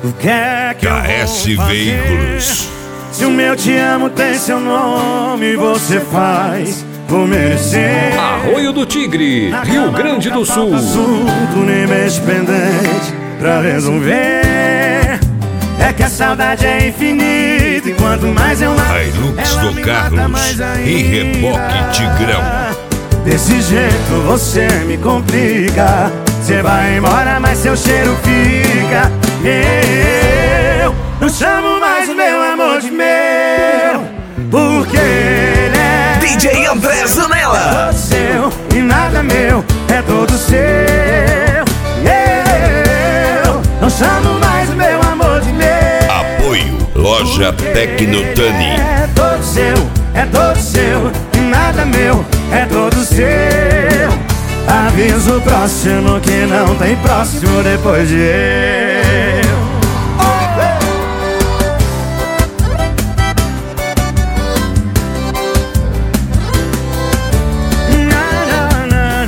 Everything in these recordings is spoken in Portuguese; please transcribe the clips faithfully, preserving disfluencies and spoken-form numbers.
O que é que K S Veículos. Se o meu te amo tem seu nome, você faz por merecer. Arroio do Tigre, Rio Grande do Sul. Assunto nem mês pendente pra resolver. É que a saudade é infinita e quanto mais eu mato, Hilux ela do me Carlos mata mais ainda. e reboque Tigrão. Desse jeito você me complica. Você vai embora, mas seu cheiro fica. Eu não chamo mais o meu amor de meu, porque ele é D J André Zanella. todo seu e nada meu, é todo seu. Eu não chamo mais o meu amor de meu. Apoio Loja Tecnotani. É todo seu, é todo seu e nada meu, é todo seu. Aviso próximo que não tem próximo depois de eu. Na, na, na,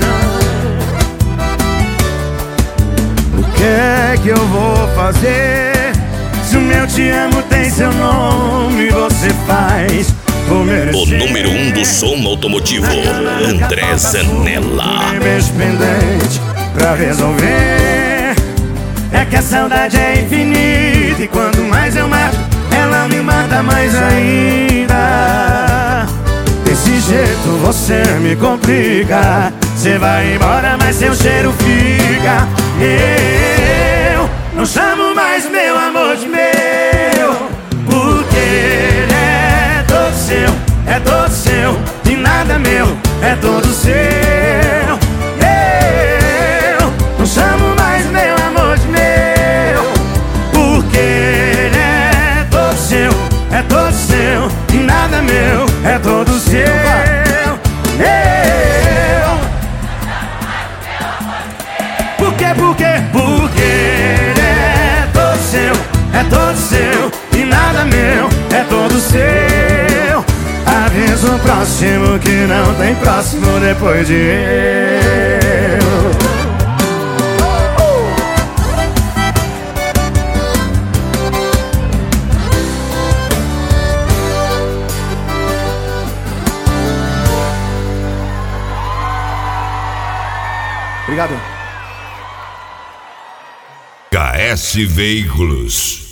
na. O que é que eu vou fazer? Se o meu te amo tem seu nome, você faz por merecer. O número um do som automotivo, André Zanella. Tem mês pendente pra resolver. É que a saudade é infinita e quanto mais eu mato, ela me mata mais ainda. Desse jeito você me complica. Você vai embora, mas seu cheiro fica. Eu não chamo mais meu amor de meu, porque ele é todo seu, é todo seu e nada meu, é todo seu. Eu não chamo mais meu amor de meu, porque ele é todo seu, é todo seu e nada meu, é todo seu. Eu Por quê, por quê? Porque ele é todo seu, é todo seu e nada meu, é todo seu. Aviso próximo que não tem próximo depois de eu. Obrigado. K S Veículos.